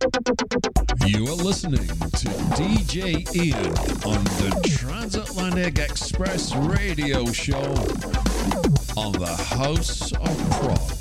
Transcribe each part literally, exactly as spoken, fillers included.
You are listening to D J Ian on the Transatlantic Express Radio Show on the House of Prog.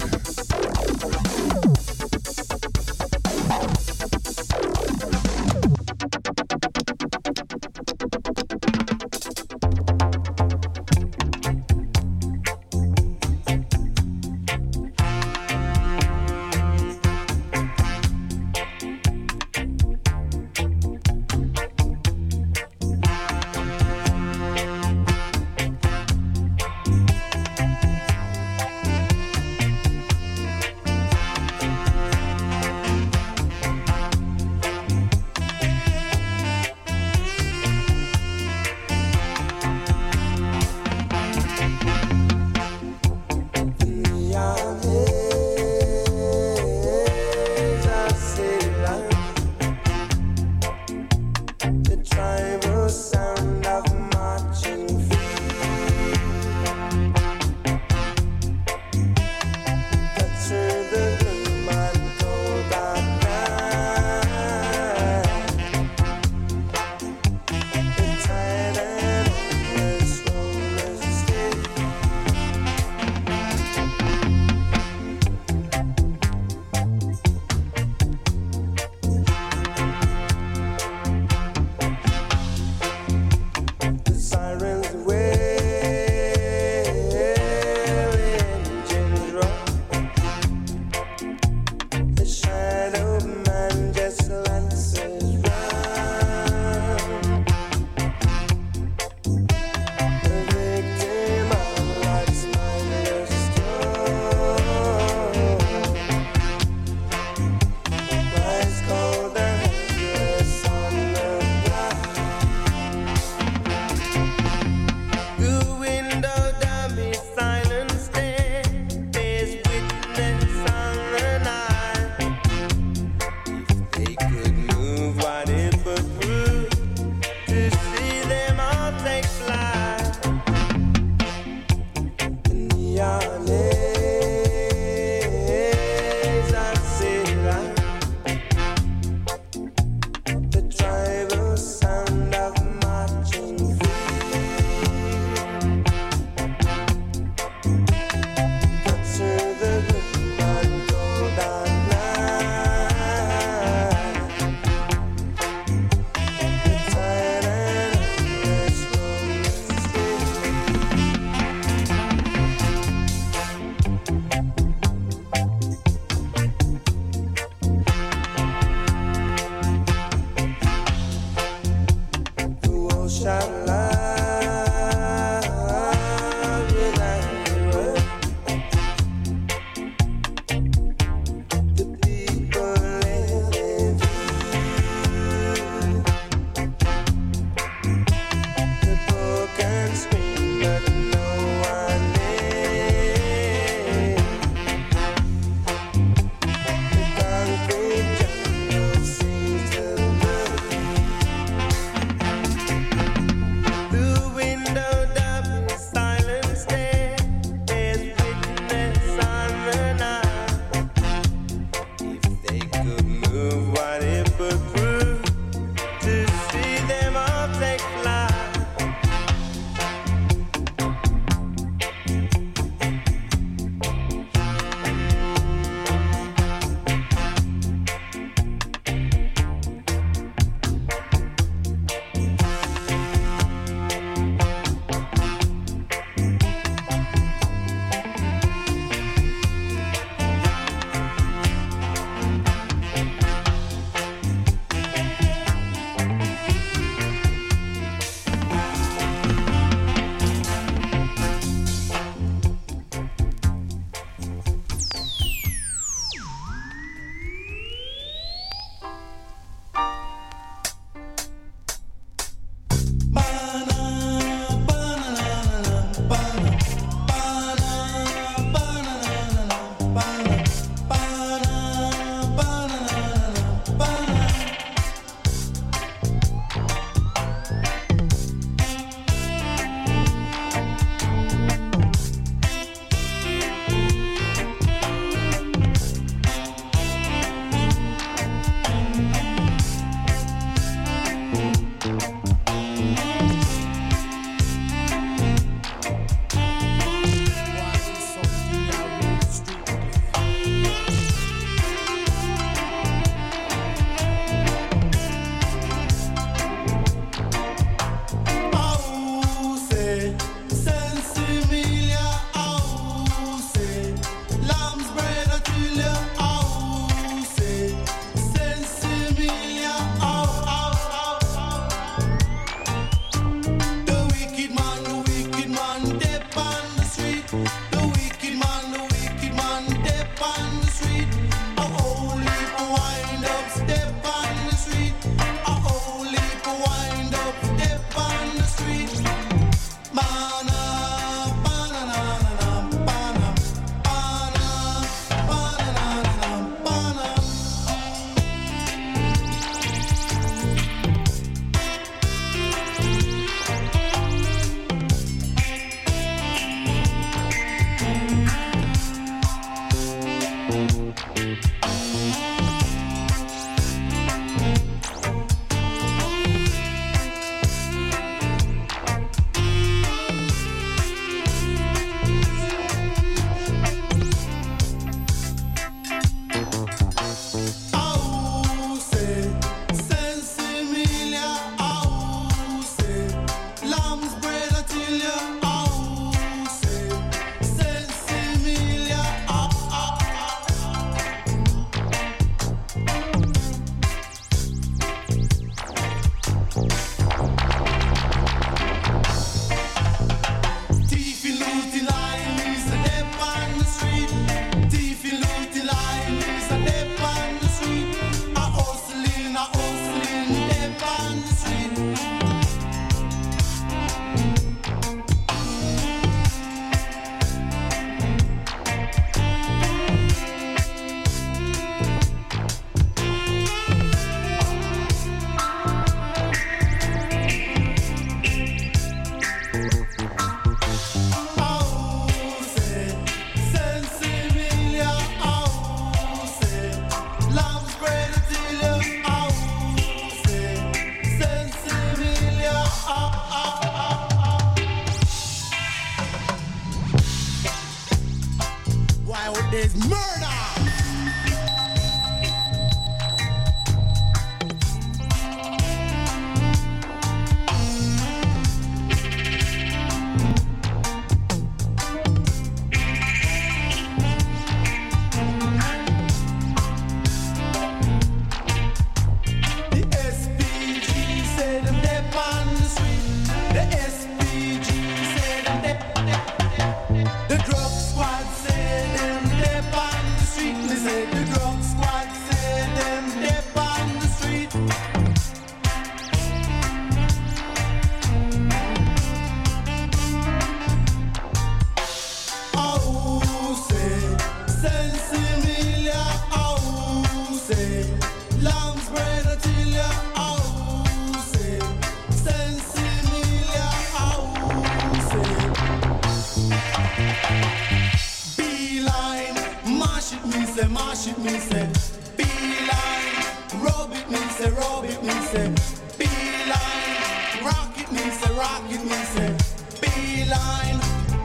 mash it, me say. Beeline, rub it, me say, rub it, me say. Beeline, rock it, me say, rock it, me say. Beeline,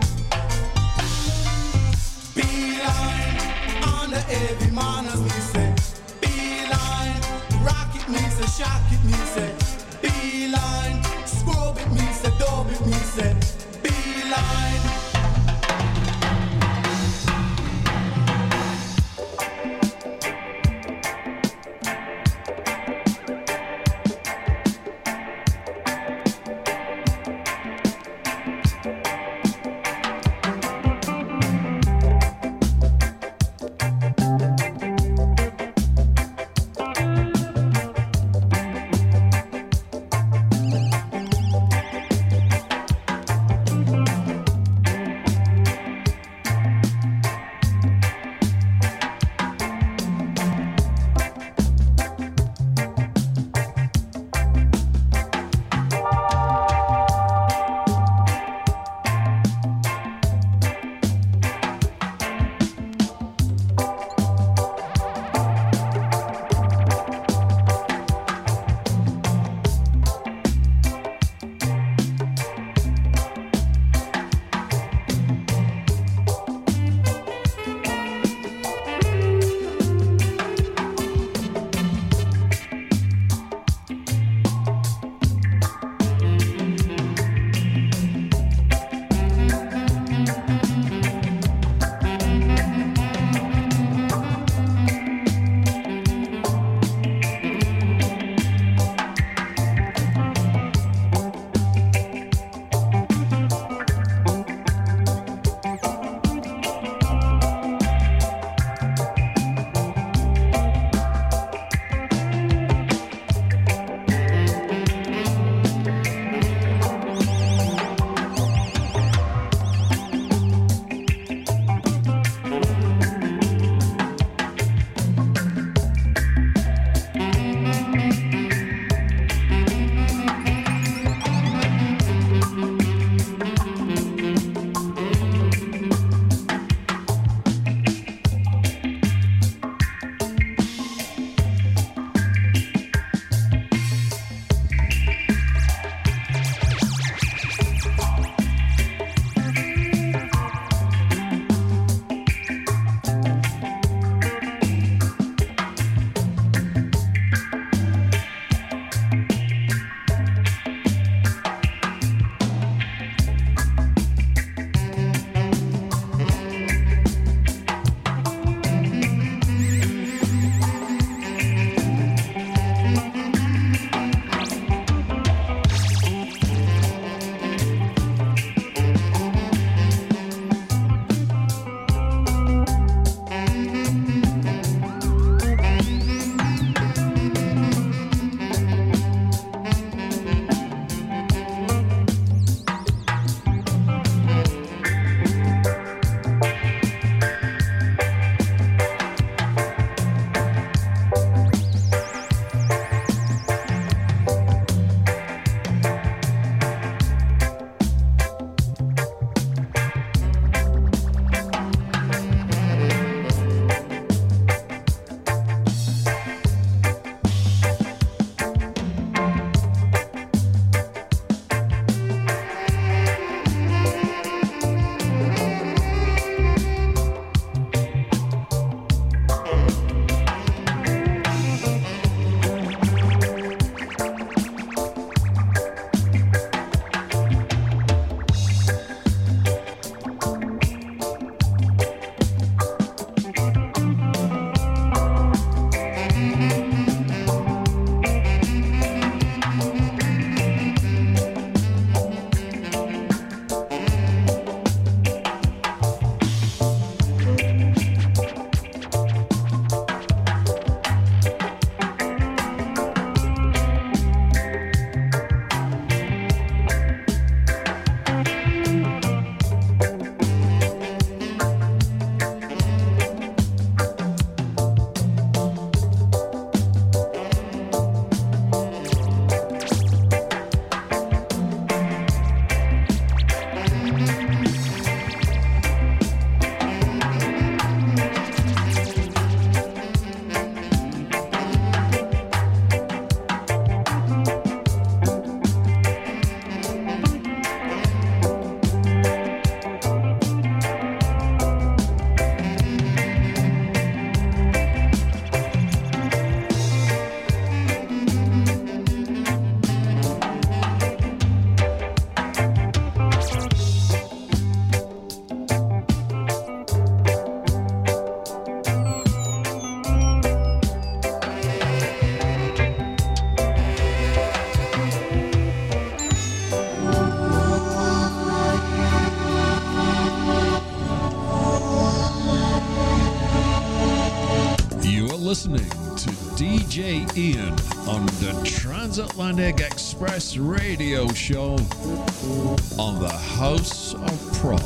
beeline, on the heavy manners, me say. Beeline, rock it, me say, shock it, me say. Beeline, scrub it, me say, dub it, me say. Beeline. listening to D J Ian on the Transatlantic Express radio show on the House of Prog.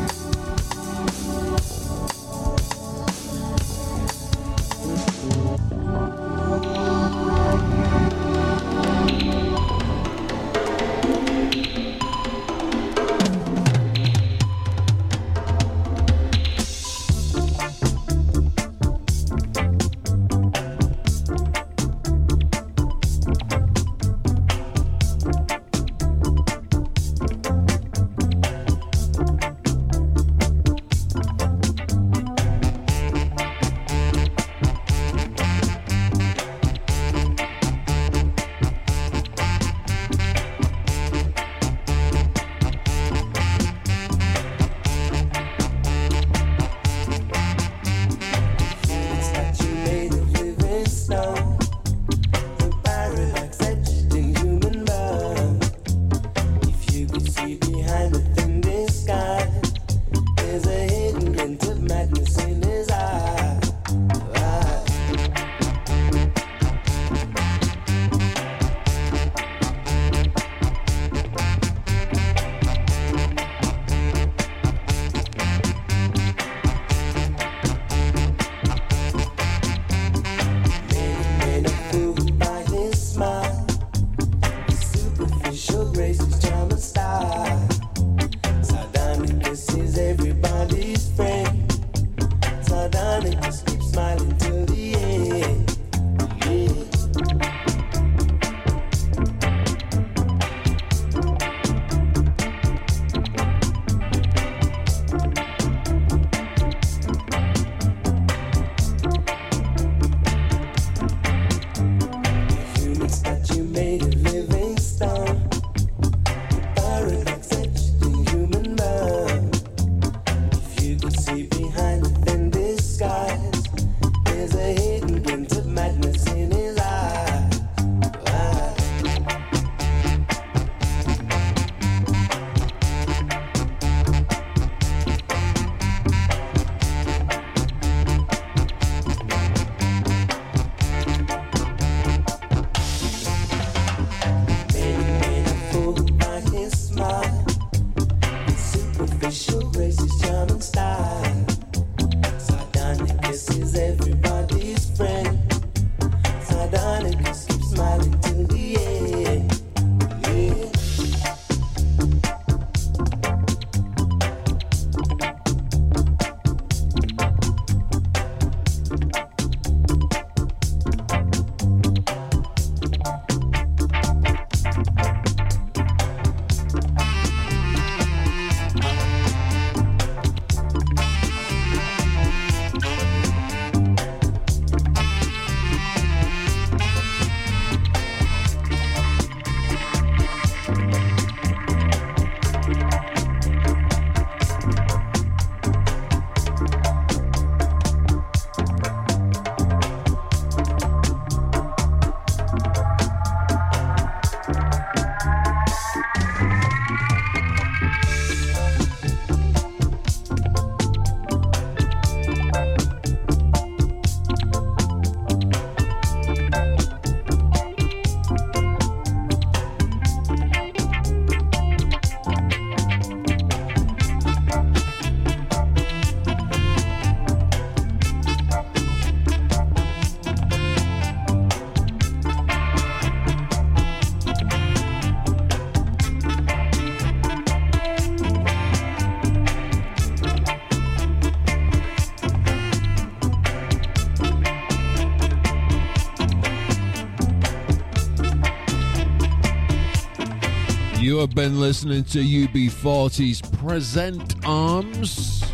You have been listening to U B forty's Present Arms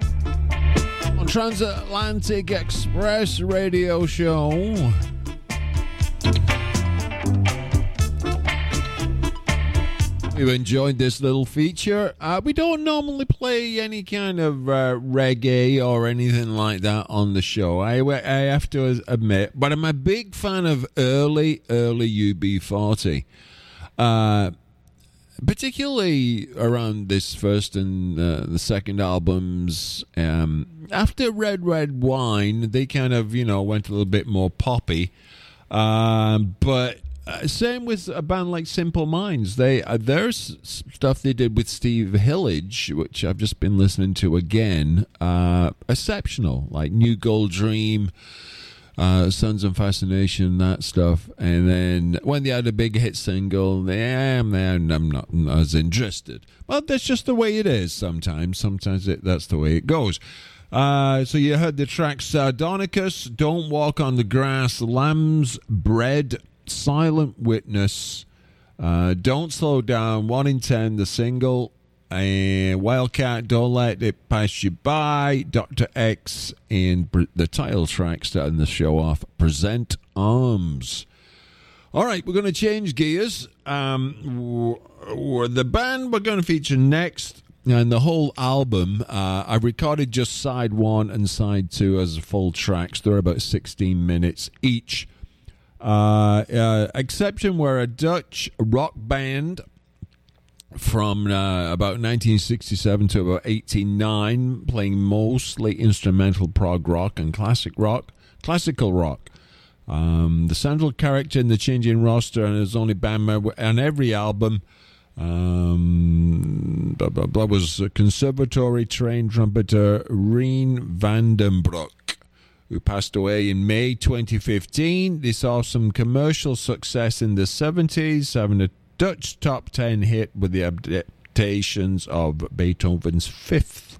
on Transatlantic Express radio show. We've enjoyed this little feature. Uh, we don't normally play any kind of uh, reggae or anything like that on the show, I, I have to admit, but I'm a big fan of early, early U B forty. Uh, particularly around this first and uh, the second albums. Um, after Red Red Wine, they kind of, you know, went a little bit more poppy. Um, but uh, same with a band like Simple Minds. They uh, there's stuff they did with Steve Hillage, which I've just been listening to again. Uh, exceptional, like New Gold Dream, uh, Sons and Fascination, that stuff. And then when they had a big hit single, yeah, I'm, I'm not as interested. Well, that's just the way it is sometimes. Sometimes it, that's the way it goes. Uh, so you heard the track Sardonicus, Don't Walk on the Grass, Lamb's Bread, Silent Witness, uh, Don't Slow Down, one in ten, the single, and Wildcat, Don't Let It Pass You By, Doctor X, and the title track starting the show off, Present Arms. All right, we're going to change gears. Um, w- w- the band we're going to feature next, and the whole album, uh, I recorded just side one and side two as full tracks. They're about sixteen minutes each. Uh, uh, exception were a Dutch rock band from uh, about nineteen sixty-seven to about eighty-nine, playing mostly instrumental prog rock and classic rock, classical rock. Um, the central character in the changing roster and his only band member on every album. Um, blah, blah, blah, was a conservatory trained trumpeter Rien van den Broek, who passed away in May twenty fifteen. They saw some commercial success in the seventies, having a Dutch top ten hit with the adaptations of Beethoven's Fifth.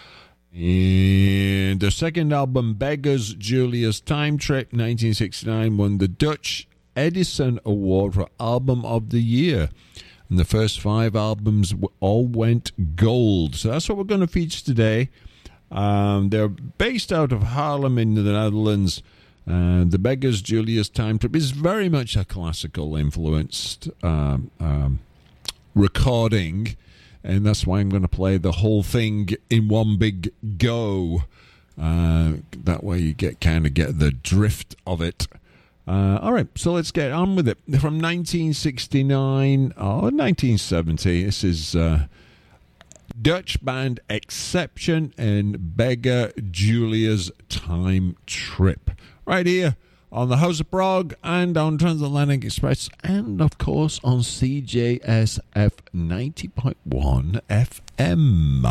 And their second album, Beggars Julia's Time Trip, nineteen sixty-nine, won the Dutch Edison Award for Album of the Year. And the first five albums all went gold. So that's what we're going to feature today. Um, they're based out of Haarlem in the Netherlands. Uh, the Beggars Julia's Time Trip is very much a classical influenced um, um, recording. And that's why I'm going to play the whole thing in one big go. Uh, that way you get kind of get the drift of it. Uh, all right, so let's get on with it. From nineteen sixty-nine, or nineteen seventy, this is uh, Dutch band Exception and Beggar Julia's Time Trip. Right here on the House of Prog and on Transatlantic Express and, of course, on C J S F ninety point one F M.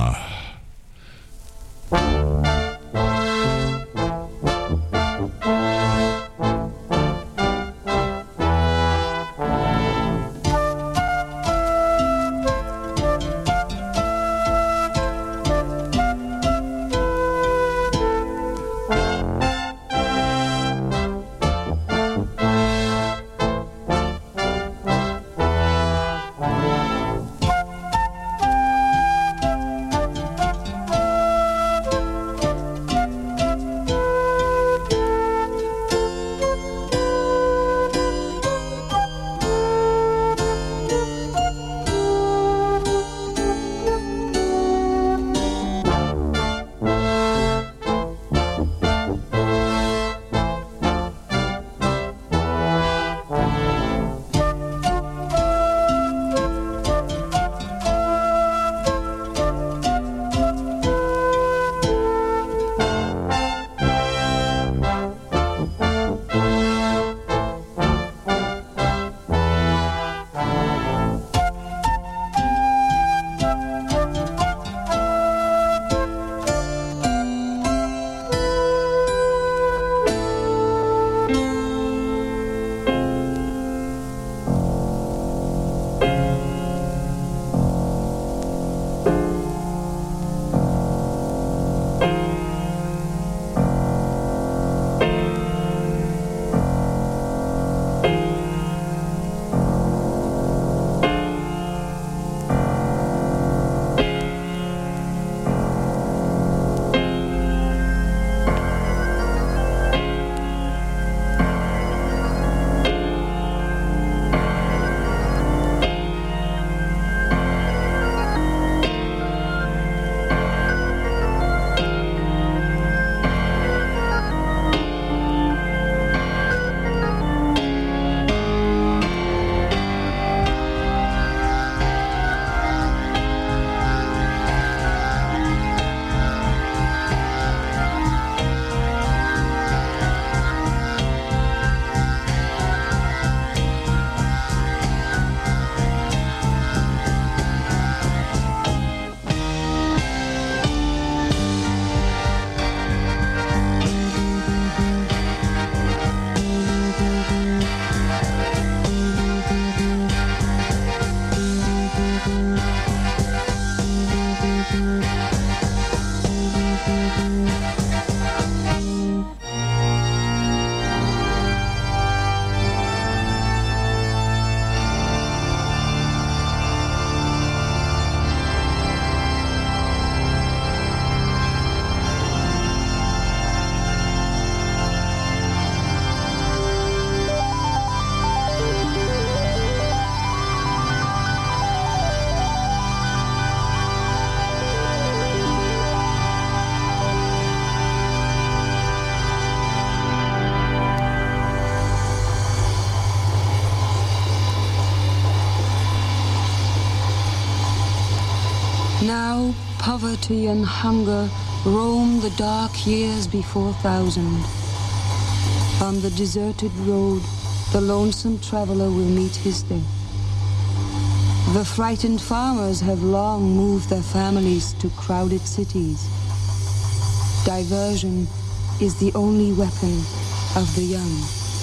poverty and hunger roam the dark years before thousand. On the deserted road, the lonesome traveler will meet his death. The frightened farmers have long moved their families to crowded cities. Diversion is the only weapon of the young.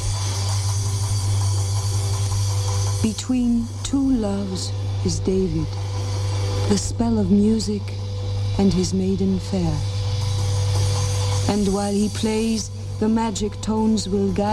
Between two loves is David, the spell of music and his maiden fair. And while he plays, the magic tones will guide